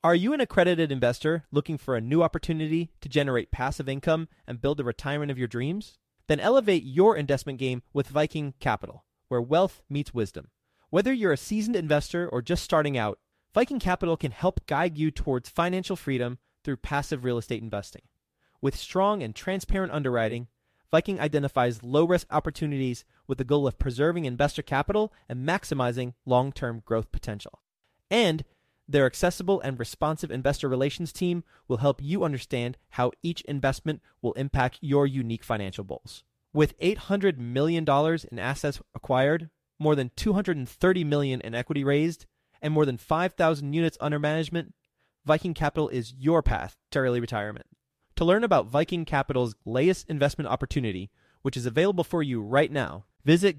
Are you an accredited investor looking for a new opportunity to generate passive income and build the retirement of your dreams? Then elevate your investment game with Viking Capital, where wealth meets wisdom. Whether you're a seasoned investor or just starting out, Viking Capital can help guide you towards financial freedom through passive real estate investing. With strong and transparent underwriting, Viking identifies low-risk opportunities with the goal of preserving investor capital and maximizing long-term growth potential. And their accessible and responsive investor relations team will help you understand how each investment will impact your unique financial goals. With $800 million in assets acquired, more than $230 million in equity raised, and more than 5,000 units under management, Viking Capital is your path to early retirement. To learn about Viking Capital's latest investment opportunity, which is available for you right now, visit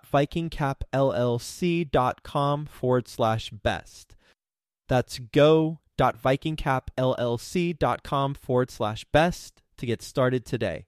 go.vikingcapllc.com/best. That's go.vikingcapllc.com/best to get started today.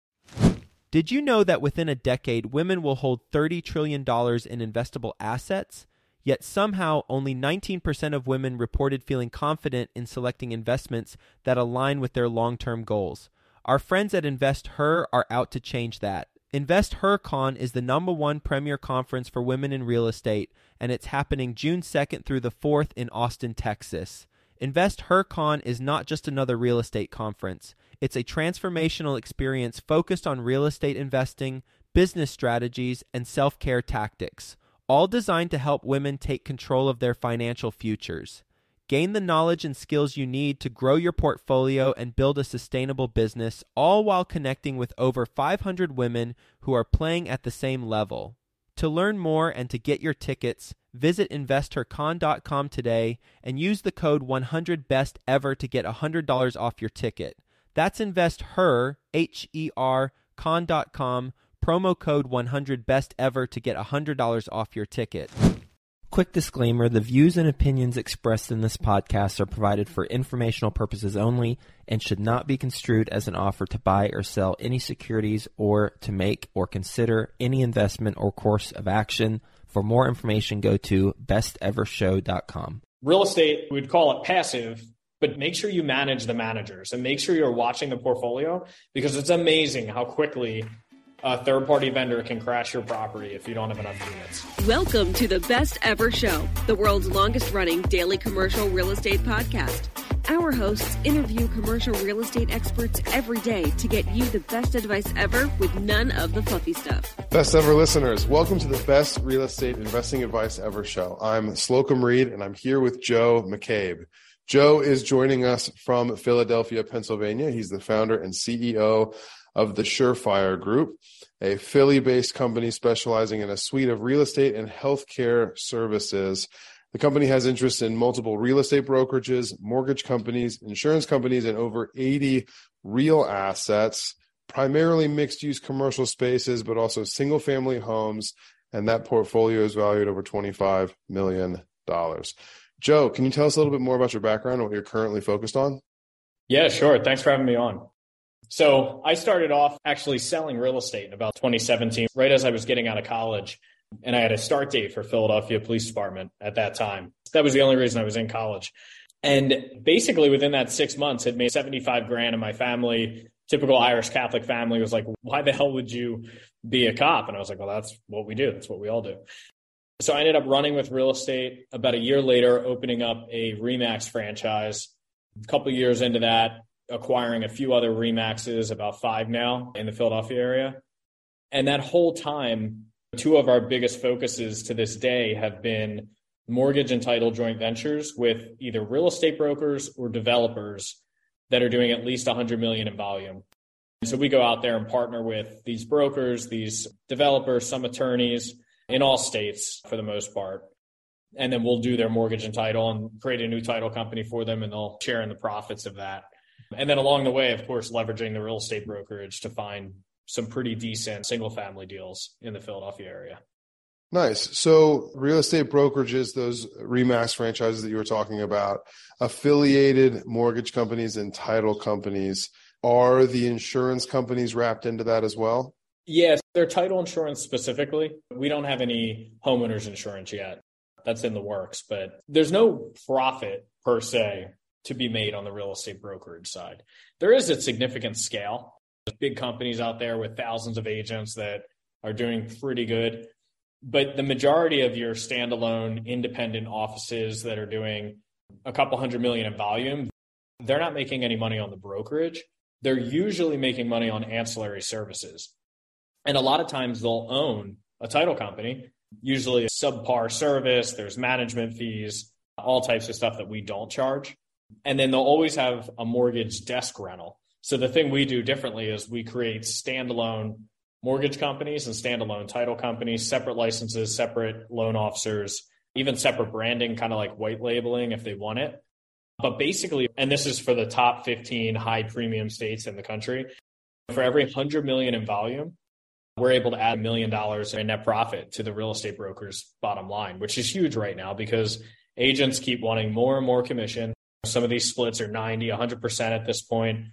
Did you know that within a decade, women will hold $30 trillion in investable assets? Yet somehow only 19% of women reported feeling confident in selecting investments that align with their long-term goals. Our friends at InvestHer are out to change that. InvestHerCon is the #1 premier conference for women in real estate, and it's happening June 2nd through the 4th in Austin, Texas. InvestHerCon is not just another real estate conference. It's a transformational experience focused on real estate investing, business strategies, and self-care tactics, all designed to help women take control of their financial futures. Gain the knowledge and skills you need to grow your portfolio and build a sustainable business, all while connecting with over 500 women who are playing at the same level. To learn more and to get your tickets, visit InvestHerCon.com today and use the code 100BESTEVER to get $100 off your ticket. That's InvestHer, H-E-R, con.com, promo code 100BESTEVER to get $100 off your ticket. Quick disclaimer, the views and opinions expressed in this podcast are provided for informational purposes only and should not be construed as an offer to buy or sell any securities or to make or consider any investment or course of action. For more information, go to bestevershow.com. Real estate, we'd call it passive, but make sure you manage the managers and make sure you're watching the portfolio, because it's amazing how quickly a third-party vendor can crash your property if you don't have enough units. Welcome to the Best Ever Show, the world's longest-running daily commercial real estate podcast. Our hosts interview commercial real estate experts every day to get you the best advice ever with none of the fluffy stuff. Best ever listeners, welcome to the Best Real Estate Investing Advice Ever Show. I'm Slocum Reed, and I'm here with Joe McCabe. Joe is joining us from Philadelphia, Pennsylvania. He's the founder and CEO of the Surefire Group, a Philly-based company specializing in a suite of real estate and healthcare services. The company has interest in multiple real estate brokerages, mortgage companies, insurance companies, and over 80 real assets, primarily mixed-use commercial spaces, but also single-family homes, and that portfolio is valued over $25 million. Joe, can you tell us a little bit more about your background and what you're currently focused on? Yeah, sure. Thanks for having me on. So I started off actually selling real estate in about 2017, right as I was getting out of college. And I had a start date for Philadelphia Police Department at that time. That was the only reason I was in college. And basically within that 6 months, had made $75,000 in my family. Typical Irish Catholic family was like, why the hell would you be a cop? And I was like, well, that's what we do. That's what we all do. So I ended up running with real estate. About a year later, opening up a RE/MAX franchise. A couple of years into that, acquiring a few other RE/MAXs, about 5 now in the Philadelphia area. And that whole time, two of our biggest focuses to this day have been mortgage and title joint ventures with either real estate brokers or developers that are doing at least $100 million in volume. So we go out there and partner with these brokers, these developers, some attorneys in all states for the most part. And then we'll do their mortgage and title and create a new title company for them, and they'll share in the profits of that. And then along the way, of course, leveraging the real estate brokerage to find some pretty decent single family deals in the Philadelphia area. Nice. So real estate brokerages, those RE/MAX franchises that you were talking about, affiliated mortgage companies and title companies, are the insurance companies wrapped into that as well? Yes, they're title insurance specifically. We don't have any homeowners insurance yet. That's in the works, but there's no profit per se to be made on the real estate brokerage side. There is a significant scale. There's big companies out there with thousands of agents that are doing pretty good. But the majority of your standalone independent offices that are doing a couple $100 million in volume, they're not making any money on the brokerage. They're usually making money on ancillary services. And a lot of times they'll own a title company, usually a subpar service, there's management fees, all types of stuff that we don't charge. And then they'll always have a mortgage desk rental. So the thing we do differently is we create standalone mortgage companies and standalone title companies, separate licenses, separate loan officers, even separate branding, kind of like white labeling if they want it. But basically, and this is for the top 15 high premium states in the country, for every 100 million in volume, we're able to add $1 million in net profit to the real estate broker's bottom line, which is huge right now because agents keep wanting more and more commission. Some of these splits are 90, 100% at this point.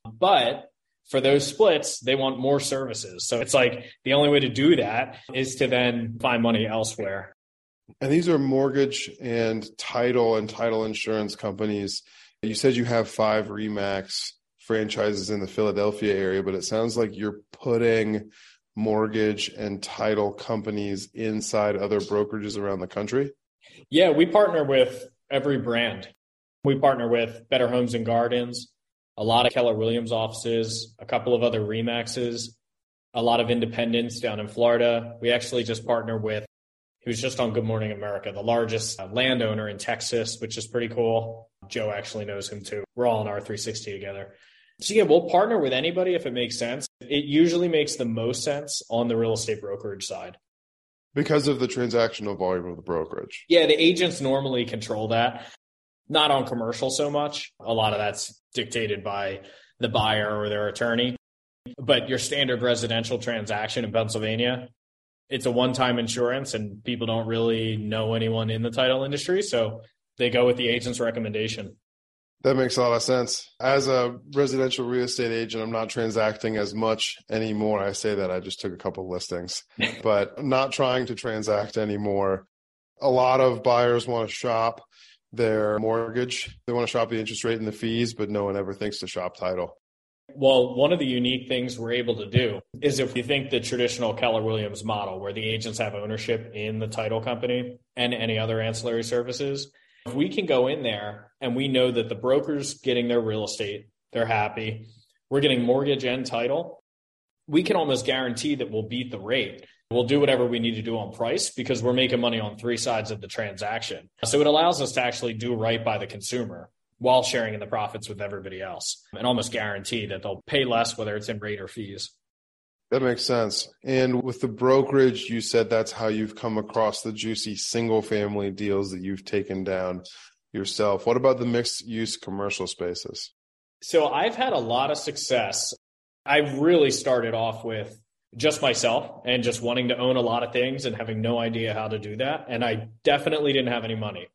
But for those splits, they want more services. So it's like the only way to do that is to then find money elsewhere. And these are mortgage and title insurance companies. You said you have 5 RE/MAX franchises in the Philadelphia area, but it sounds like you're putting mortgage and title companies inside other brokerages around the country. Yeah, we partner with every brand. We partner with Better Homes and Gardens, a lot of Keller Williams offices, a couple of other RE/MAXs, a lot of independents down in Florida. We actually just partner with, he was just on Good Morning America, the largest landowner in Texas, which is pretty cool. Joe actually knows him too. We're all in R360 together. So yeah, we'll partner with anybody if it makes sense. It usually makes the most sense on the real estate brokerage side. Because of the transactional volume of the brokerage. Yeah, the agents normally control that. Not on commercial so much. A lot of that's dictated by the buyer or their attorney. But your standard residential transaction in Pennsylvania, it's a one-time insurance and people don't really know anyone in the title industry. So they go with the agent's recommendation. That makes a lot of sense. As a residential real estate agent, I'm not transacting as much anymore. I say that I just took a couple listings, but I'm not trying to transact anymore. A lot of buyers want to shop their mortgage. They want to shop the interest rate and the fees, but no one ever thinks to shop title. Well, one of the unique things we're able to do is if you think the traditional Keller Williams model where the agents have ownership in the title company and any other ancillary services, if we can go in there and we know that the broker's getting their real estate, they're happy, we're getting mortgage and title, we can almost guarantee that we'll beat the rate. We'll do whatever we need to do on price because we're making money on 3 sides of the transaction. So it allows us to actually do right by the consumer while sharing in the profits with everybody else and almost guarantee that they'll pay less, whether it's in rate or fees. That makes sense. And with the brokerage, you said that's how you've come across the juicy single family deals that you've taken down yourself. What about the mixed use commercial spaces? So I've had a lot of success. I really started off with just myself and just wanting to own a lot of things and having no idea how to do that. And I definitely didn't have any money.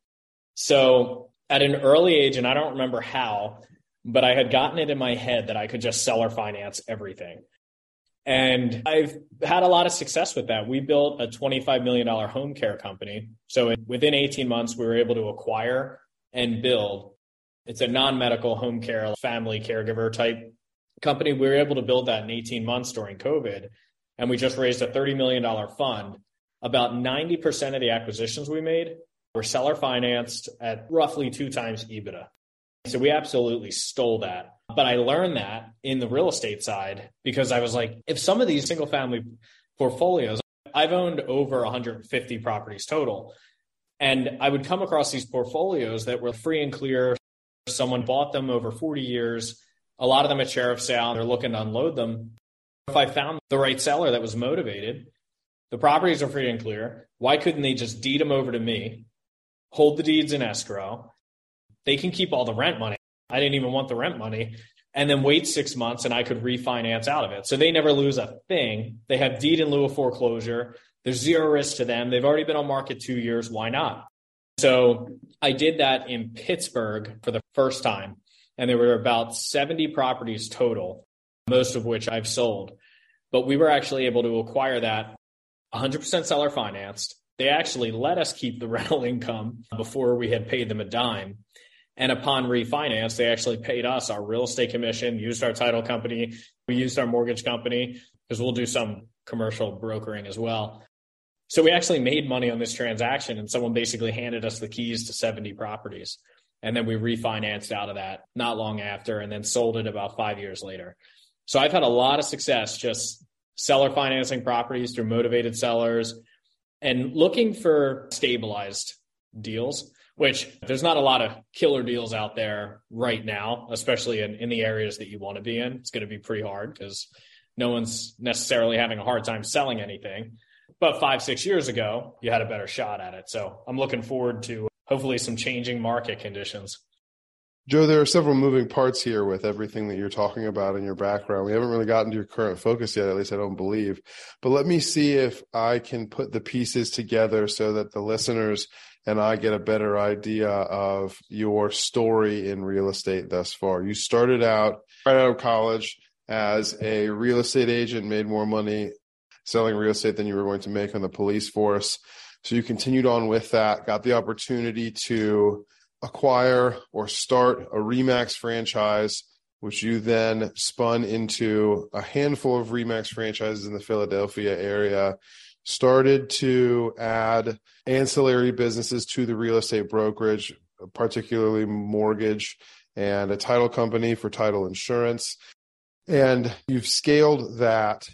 So at an early age, and I don't remember how, but I had gotten it in my head that I could just seller finance everything. And I've had a lot of success with that. We built a $25 million home care company. So within 18 months, we were able to acquire and build. It's a non-medical home care, family caregiver type company. We were able to build that in 18 months during COVID. And we just raised a $30 million fund. About 90% of the acquisitions we made were seller financed at roughly 2 times EBITDA. So we absolutely stole that. But I learned that in the real estate side because I was like, if some of these single family portfolios, I've owned over 150 properties total. And I would come across these portfolios that were free and clear. Someone bought them over 40 years. A lot of them at sheriff sale, they're looking to unload them. If I found the right seller that was motivated, the properties are free and clear. Why couldn't they just deed them over to me, hold the deeds in escrow? They can keep all the rent money. I didn't even want the rent money, and then wait 6 months and I could refinance out of it. So they never lose a thing. They have deed in lieu of foreclosure. There's zero risk to them. They've already been on market 2 years. Why not? So I did that in Pittsburgh for the first time. And there were about 70 properties total, most of which I've sold. But we were actually able to acquire that 100% seller financed. They actually let us keep the rental income before we had paid them a dime. And upon refinance, they actually paid us our real estate commission, used our title company. We used our mortgage company because we'll do some commercial brokering as well. So we actually made money on this transaction, and someone basically handed us the keys to 70 properties. And then we refinanced out of that not long after and then sold it about 5 years later. So I've had a lot of success just seller financing properties through motivated sellers and looking for stabilized deals, which there's not a lot of killer deals out there right now, especially in the areas that you want to be in. It's going to be pretty hard because no one's necessarily having a hard time selling anything. But 5-6 years ago, you had a better shot at it. So I'm looking forward to hopefully some changing market conditions. Joe, there are several moving parts here with everything that you're talking about in your background. We haven't really gotten to your current focus yet, at least I don't believe. But let me see if I can put the pieces together so that the listeners and I get a better idea of your story in real estate thus far. You started out right out of college as a real estate agent, made more money selling real estate than you were going to make on the police force. So you continued on with that, got the opportunity to acquire or start a RE/MAX franchise, which you then spun into a handful of RE/MAX franchises in the Philadelphia area, started to add ancillary businesses to the real estate brokerage, particularly mortgage and a title company for title insurance. And you've scaled that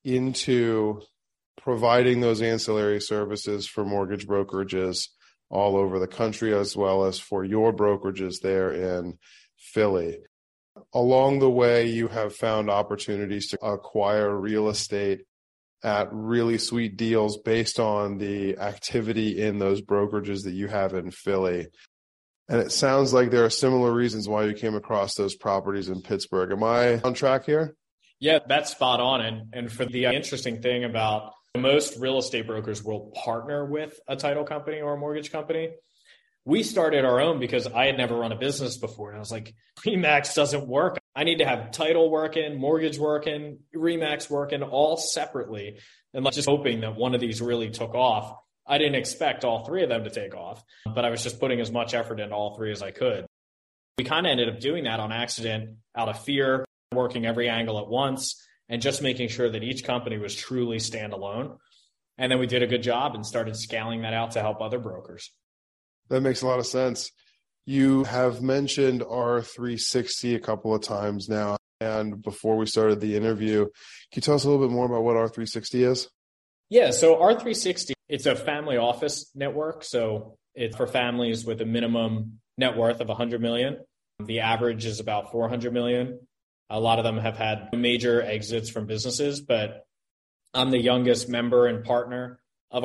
into providing those ancillary services for mortgage brokerages all over the country, as well as for your brokerages there in Philly. Along the way, you have found opportunities to acquire real estate at really sweet deals based on the activity in those brokerages that you have in Philly. And it sounds like there are similar reasons why you came across those properties in Pittsburgh. Am I on track here? Yeah, that's spot on. And for the interesting thing about most real estate brokers will partner with a title company or a mortgage company. We started our own because I had never run a business before. And I was like, RE/MAX doesn't work. I need to have title working, mortgage working, RE/MAX working all separately. And just hoping that one of these really took off. I didn't expect all three of them to take off, but I was just putting as much effort into all three as I could. We kind of ended up doing that on accident out of fear, working every angle at once, and just making sure that each company was truly standalone. And then we did a good job and started scaling that out to help other brokers. That makes a lot of sense. You have mentioned R360 a couple of times now. And before we started the interview, can you tell us a little bit more about what R360 is? Yeah, so R360, it's a family office network. So it's for families with a minimum net worth of $100 million. The average is about $400 million. A lot of them have had major exits from businesses, but I'm the youngest member and partner of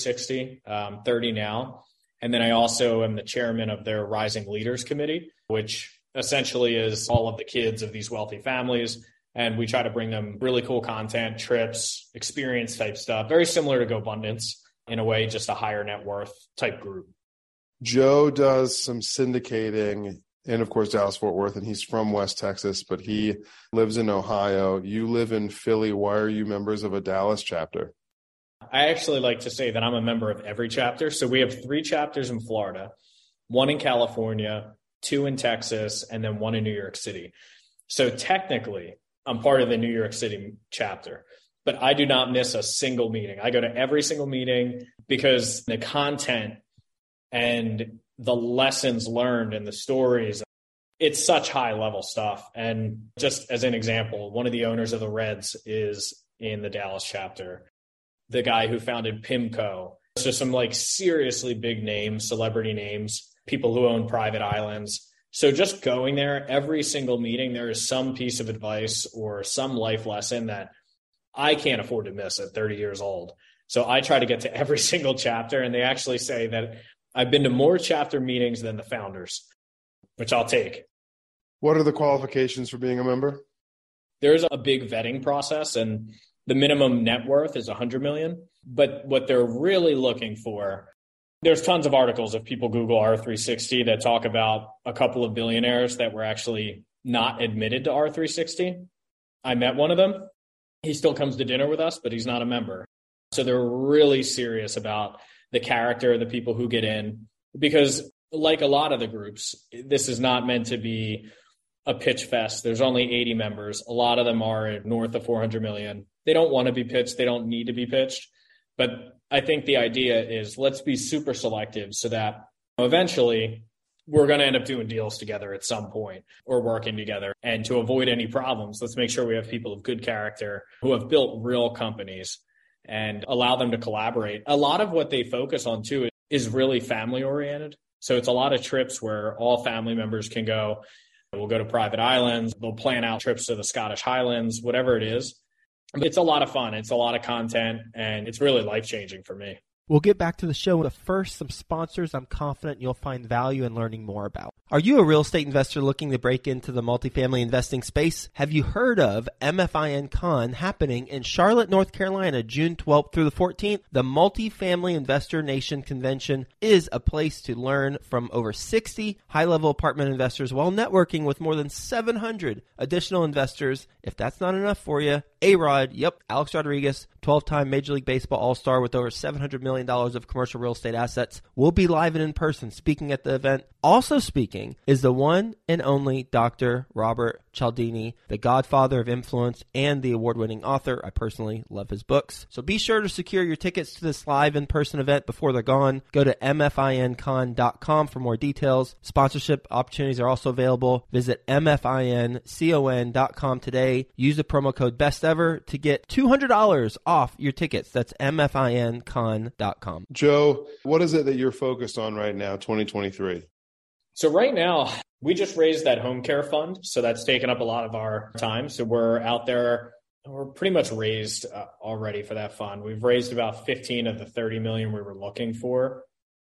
R360, 30 now. And then I also am the chairman of their Rising Leaders Committee, which essentially is all of the kids of these wealthy families. And we try to bring them really cool content, trips, experience type stuff, very similar to GoBundance in a way, just a higher net worth type group. Joe does some syndicating in, of course, Dallas-Fort Worth, and he's from West Texas, but he lives in Ohio. You live in Philly. Why are you members of a Dallas chapter? I actually like to say that I'm a member of every chapter. So we have 3 chapters in Florida, 1 in California, 2 in Texas, and then 1 in New York City. So technically, I'm part of the New York City chapter, but I do not miss a single meeting. I go to every single meeting because the content and the lessons learned and the stories, it's such high level stuff. And just as an example, one of the owners of the Reds is in the Dallas chapter. The guy who founded PIMCO. So some like seriously big names, celebrity names, people who own private islands. So just going there, every single meeting, there is some piece of advice or some life lesson that I can't afford to miss at 30 years old. So I try to get to every single chapter, and they actually say that I've been to more chapter meetings than the founders, which I'll take. What are the qualifications for being a member? There's a big vetting process, and the minimum net worth is $100 million. But what they're really looking for, there's tons of articles if people Google R360 that talk about a couple of billionaires that were actually not admitted to R360. I met one of them. He still comes to dinner with us, but he's not a member. So they're really serious about the character of the people who get in, because like a lot of the groups, this is not meant to be a pitch fest. There's only 80 members. A lot of them are north of 400 million. They don't want to be pitched. They don't need to be pitched. But I think the idea is let's be super selective so that eventually we're going to end up doing deals together at some point or working together. And to avoid any problems, let's make sure we have people of good character who have built real companies and allow them to collaborate. A lot of what they focus on too is really family oriented. So it's a lot of trips where all family members can go. We'll go to private islands. They'll plan out trips to the Scottish Highlands, whatever it is. It's a lot of fun. It's a lot of content, and it's really life-changing for me. We'll get back to the show, but first, some sponsors I'm confident you'll find value in learning more about. Are you a real estate investor looking to break into the multifamily investing space? Have you heard of MFIN Con happening in Charlotte, North Carolina, June 12th through the 14th? The Multifamily Investor Nation Convention is a place to learn from over 60 high-level apartment investors while networking with more than 700 additional investors. If that's not enough for you, A-Rod, Alex Rodriguez, 12-time Major League Baseball All-Star with over $700 million of commercial real estate assets, will be live and in person speaking at the event. Also speaking is the one and only Dr. Robert Cialdini, the godfather of influence and the award-winning author. I personally love his books. So be sure to secure your tickets to this live in-person event before they're gone. Go to mfincon.com for more details. Sponsorship opportunities are also available. Visit mfincon.com today. Use the promo code BESTEVER to get $200 off your tickets. That's mfincon.com. Joe, what is it that you're focused on right now, 2023? So right now, we just raised that home care fund. So that's taken up a lot of our time. So we're out there. We're pretty much raised already for that fund. We've raised about 15 of the 30 million we were looking for,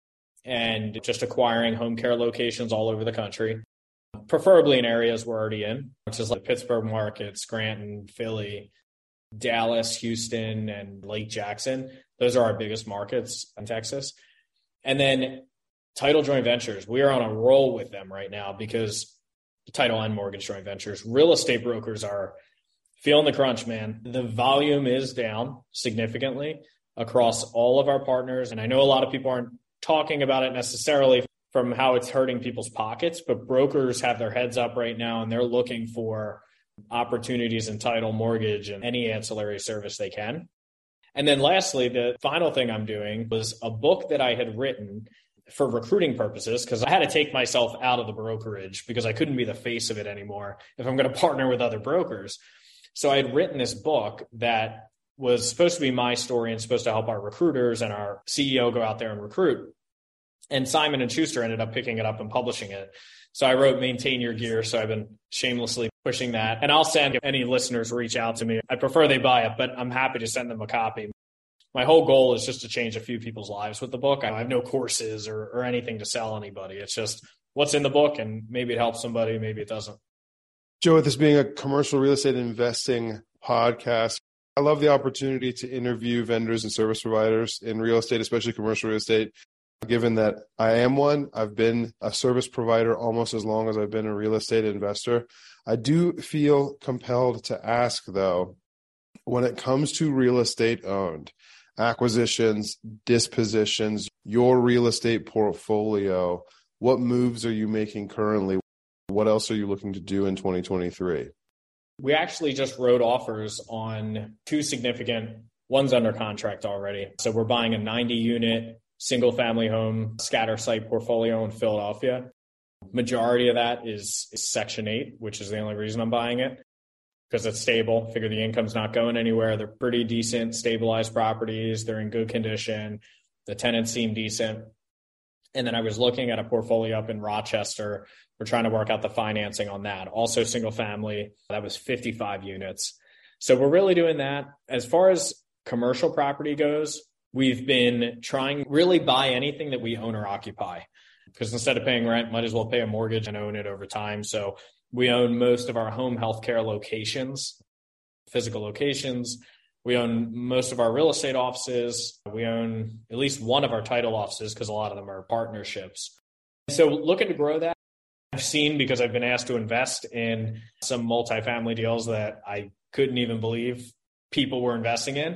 and just acquiring home care locations all over the country, preferably in areas we're already in, which is like Pittsburgh market, Scranton, Philly, Dallas, Houston, and Lake Jackson. Those are our biggest markets in Texas. And then title joint ventures. We are on a roll with them right now because title and mortgage joint ventures, real estate brokers are feeling the crunch, man. The volume is down significantly across all of our partners. And I know a lot of people aren't talking about it necessarily from how it's hurting people's pockets, but brokers have their heads up right now and they're looking for opportunities in title, mortgage, and any ancillary service they can. And then lastly, the final thing I'm doing was a book that I had written for recruiting purposes, because I had to take myself out of the brokerage because I couldn't be the face of it anymore if I'm going to partner with other brokers. So I had written this book that was supposed to be my story and supposed to help our recruiters and our CEO go out there and recruit. And Simon & Schuster ended up picking it up and publishing it. So I wrote Maintain Your Gear. So I've been shamelessly pushing that. And I'll send any listeners reach out to me. I prefer they buy it, but I'm happy to send them a copy. My whole goal is just to change a few people's lives with the book. I have no courses or anything to sell anybody. It's just what's in the book, and maybe it helps somebody, maybe it doesn't. Joe, with this being a commercial real estate investing podcast, I love the opportunity to interview vendors and service providers in real estate, especially commercial real estate. Given that I am one, I've been a service provider almost as long as I've been a real estate investor. I do feel compelled to ask, though, when it comes to real estate owned, acquisitions, dispositions, your real estate portfolio, what moves are you making currently? What else are you looking to do in 2023? We actually just wrote offers on two significant ones under contract already. So we're buying a 90-unit single family home scatter site portfolio in Philadelphia. Majority of that is Section 8, which is the only reason I'm buying it, because it's stable. Figure the income's not going anywhere. They're pretty decent, stabilized properties. They're in good condition. The tenants seem decent. And then I was looking at a portfolio up in Rochester. We're trying to work out the financing on that. Also single family. That was 55 units. So we're really doing that. As far as commercial property goes, we've been trying really buy anything that we own or occupy, because instead of paying rent, might as well pay a mortgage and own it over time. So we own most of our home healthcare locations, physical locations. We own most of our real estate offices. We own at least one of our title offices because a lot of them are partnerships. So looking to grow that. I've seen, because I've been asked to invest in some multifamily deals that I couldn't even believe people were investing in.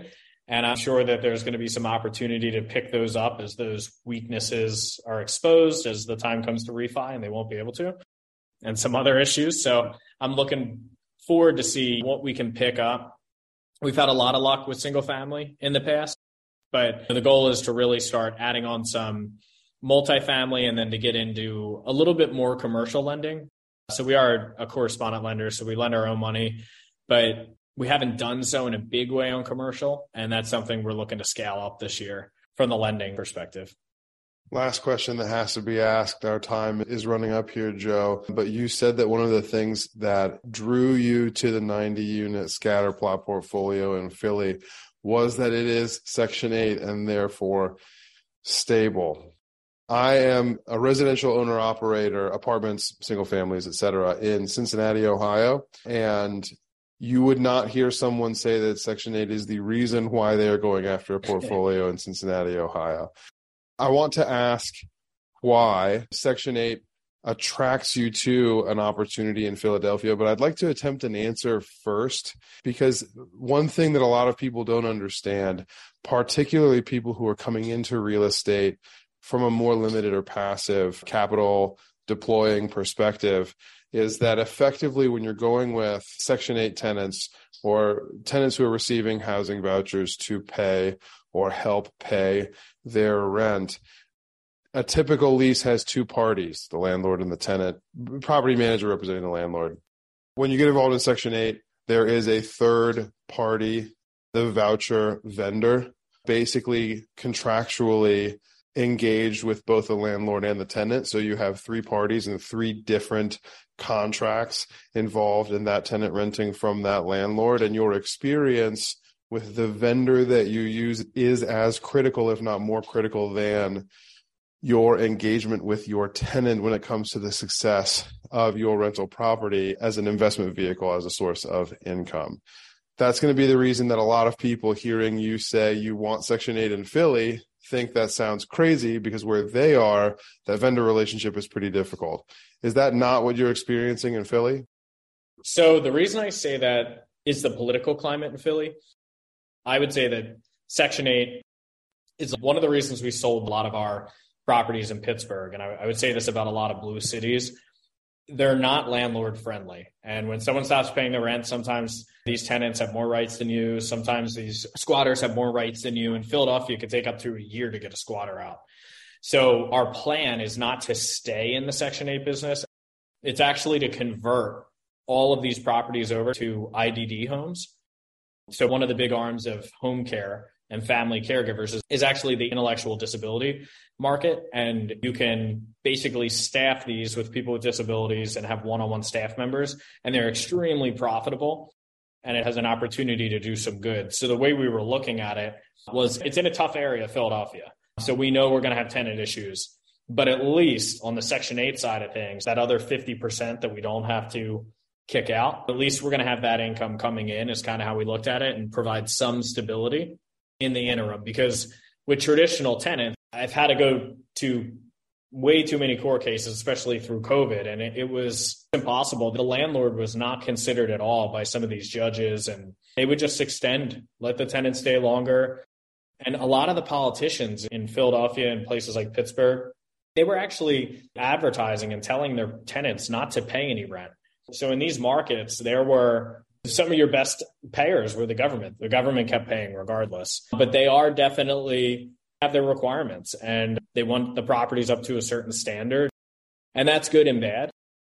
And I'm sure that there's going to be some opportunity to pick those up as those weaknesses are exposed as the time comes to refi, and they won't be able to, and some other issues. So I'm looking forward to see what we can pick up. We've had a lot of luck with single family in the past, but the goal is to really start adding on some multifamily and then to get into a little bit more commercial lending. So we are a correspondent lender, so we lend our own money, but we haven't done so in a big way on commercial. And that's something we're looking to scale up this year from the lending perspective. Last question that has to be asked. Our time is running up here, Joe, but you said that one of the things that drew you to the 90-unit scatter plot portfolio in Philly was that it is Section 8 and therefore stable. I am a residential owner-operator, apartments, single families, et cetera, in Cincinnati, Ohio, and you would not hear someone say that Section 8 is the reason why they are going after a portfolio in Cincinnati, Ohio. I want to ask why Section 8 attracts you to an opportunity in Philadelphia, but I'd like to attempt an answer first, because one thing that a lot of people don't understand, particularly people who are coming into real estate from a more limited or passive capital deploying perspective, is that effectively when you're going with Section 8 tenants or tenants who are receiving housing vouchers to pay or help pay their rent, a typical lease has two parties, the landlord and the tenant, property manager representing the landlord. When you get involved in Section 8, there is a third party, the voucher vendor, basically contractually engaged with both the landlord and the tenant. So you have three parties and three different contracts involved in that tenant renting from that landlord. And your experience with the vendor that you use is as critical, if not more critical, than your engagement with your tenant when it comes to the success of your rental property as an investment vehicle, as a source of income. That's going to be the reason that a lot of people hearing you say you want Section 8 in Philly think that sounds crazy, because where they are, that vendor relationship is pretty difficult. Is that not what you're experiencing in Philly? So the reason I say that is the political climate in Philly. I would say that Section 8 is one of the reasons we sold a lot of our properties in Pittsburgh. And I would say this about a lot of blue cities. They're not landlord friendly. And when someone stops paying the rent, sometimes these tenants have more rights than you. Sometimes these squatters have more rights than you. In Philadelphia, it could take up to a year to get a squatter out. So our plan is not to stay in the Section 8 business. It's actually to convert all of these properties over to IDD homes. So one of the big arms of home care and family caregivers is actually the intellectual disability market. And you can basically staff these with people with disabilities and have one-on-one staff members, and they're extremely profitable, and it has an opportunity to do some good. So the way we were looking at it was, it's in a tough area of Philadelphia. So we know we're going to have tenant issues, but at least on the Section 8 side of things, that other 50% that we don't have to kick out, at least we're going to have that income coming in, is kind of how we looked at it, and provide some stability in the interim. Because with traditional tenants, I've had to go to way too many court cases, especially through COVID, and it was impossible. The landlord was not considered at all by some of these judges, and they would just extend, let the tenant stay longer. And a lot of the politicians in Philadelphia and places like Pittsburgh, they were actually advertising and telling their tenants not to pay any rent. So in these markets, there were some of your best payers were the government. The government kept paying regardless, but they are definitely have their requirements, and they want the properties up to a certain standard, and that's good and bad.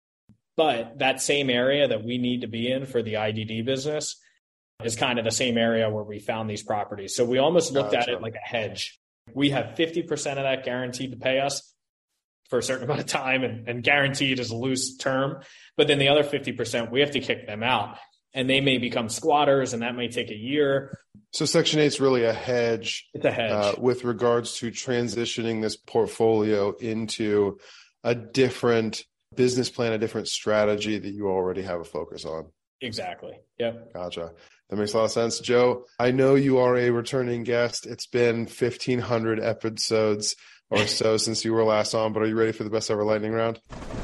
But that same area that we need to be in for the IDD business is kind of the same area where we found these properties. So we almost looked at it like a hedge. We have 50% of that guaranteed to pay us for a certain amount of time, and guaranteed is a loose term. But then the other 50%, we have to kick them out, and they may become squatters, and that may take a year. So Section 8 is really a hedge. It's a hedge with regards to transitioning this portfolio into a different business plan, a different strategy that you already have a focus on. Exactly. Yep. Gotcha. That makes a lot of sense. Joe, I know you are a returning guest. It's been 1,500 episodes or so since you were last on, but are you ready for the best ever lightning round?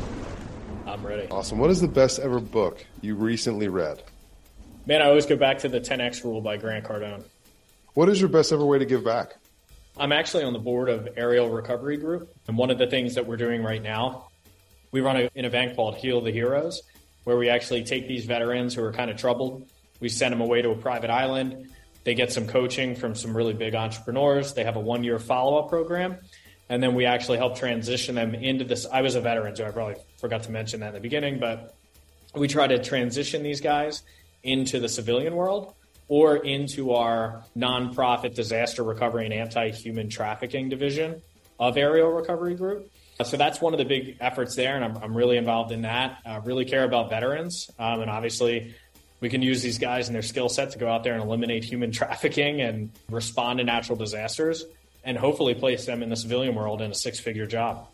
I'm ready. Awesome. What is the best ever book you recently read? Man, I always go back to the 10X Rule by Grant Cardone. What is your best ever way to give back? I'm actually on the board of Aerial Recovery Group. And one of the things that we're doing right now, we run an event called Heal the Heroes, where we actually take these veterans who are kind of troubled. We send them away to a private island. They get some coaching from some really big entrepreneurs. They have a 1-year follow-up program. And then we actually help transition them into this. I was a veteran, so I probably forgot to mention that in the beginning, but we try to transition these guys into the civilian world or into our nonprofit disaster recovery and anti-human trafficking division of Aerial Recovery Group. So that's one of the big efforts there, and I'm really involved in that. I really care about veterans, and obviously we can use these guys and their skill set to go out there and eliminate human trafficking and respond to natural disasters and hopefully place them in the civilian world in a 6-figure job.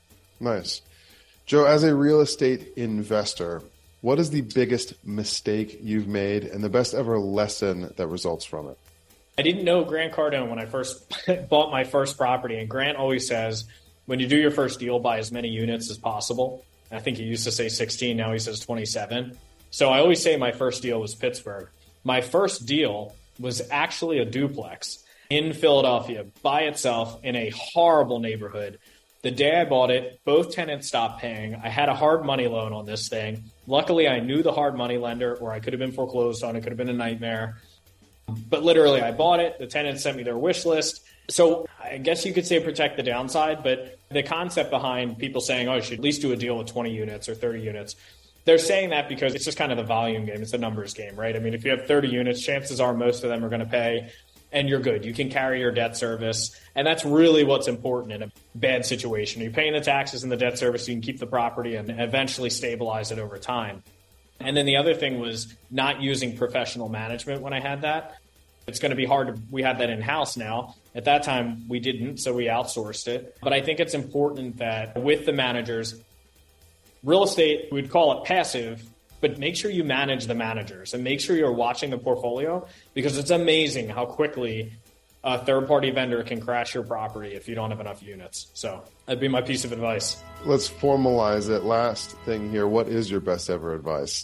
Nice. Joe, as a real estate investor, what is the biggest mistake you've made and the best ever lesson that results from it? I didn't know Grant Cardone when I first bought my first property. And Grant always says, when you do your first deal, buy as many units as possible. I think he used to say 16. Now he says 27. So I always say my first deal was Pittsburgh. My first deal was actually a duplex in Philadelphia by itself in a horrible neighborhood. The day I bought it, both tenants stopped paying. I had a hard money loan on this thing. Luckily, I knew the hard money lender, or I could have been foreclosed on. It could have been a nightmare. But literally, I bought it. The tenants sent me their wish list. So I guess you could say protect the downside. But the concept behind people saying, oh, you should at least do a deal with 20 units or 30 units, they're saying that because it's just kind of the volume game. It's a numbers game, right? I mean, if you have 30 units, chances are most of them are going to pay. And you're good. You can carry your debt service. And that's really what's important in a bad situation. You're paying the taxes and the debt service, so you can keep the property and eventually stabilize it over time. And then the other thing was not using professional management when I had that. It's going to be hard we have that in-house now. At that time, we didn't, so we outsourced it. But I think it's important that with the managers, real estate, we'd call it passive, but make sure you manage the managers and make sure you're watching the portfolio, because it's amazing how quickly a third-party vendor can crash your property if you don't have enough units. So that'd be my piece of advice. Let's formalize it. Last thing here. What is your best ever advice?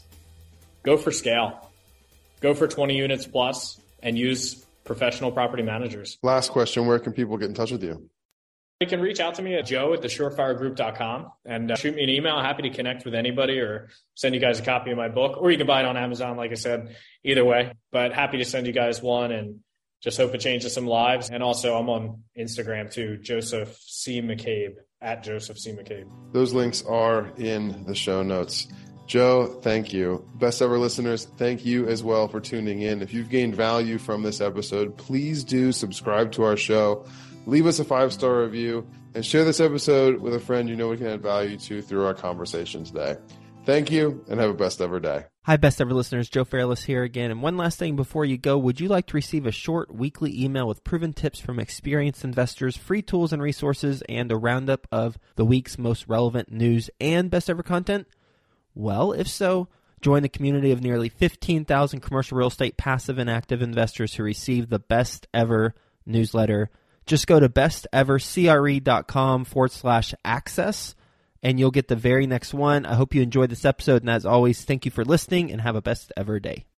Go for scale. Go for 20 units plus and use professional property managers. Last question. Where can people get in touch with you? You can reach out to me at joe@thesurefiregroup.com and shoot me an email. I'm happy to connect with anybody or send you guys a copy of my book, or you can buy it on Amazon, like I said, either way. But happy to send you guys one and just hope it changes some lives. And also I'm on Instagram too, Joseph C. McCabe, at Joseph C. McCabe. Those links are in the show notes. Joe, thank you. Best ever listeners, thank you as well for tuning in. If you've gained value from this episode, please do subscribe to our show. Leave us a 5-star review and share this episode with a friend you know we can add value to through our conversation today. Thank you and have a best ever day. Hi, best ever listeners. Joe Fairless here again. And one last thing before you go, would you like to receive a short weekly email with proven tips from experienced investors, free tools and resources, and a roundup of the week's most relevant news and best ever content? Well, if so, join the community of nearly 15,000 commercial real estate passive and active investors who receive the best ever newsletter. Just go to bestevercre.com/access and you'll get the very next one. I hope you enjoyed this episode. And as always, thank you for listening and have a best ever day.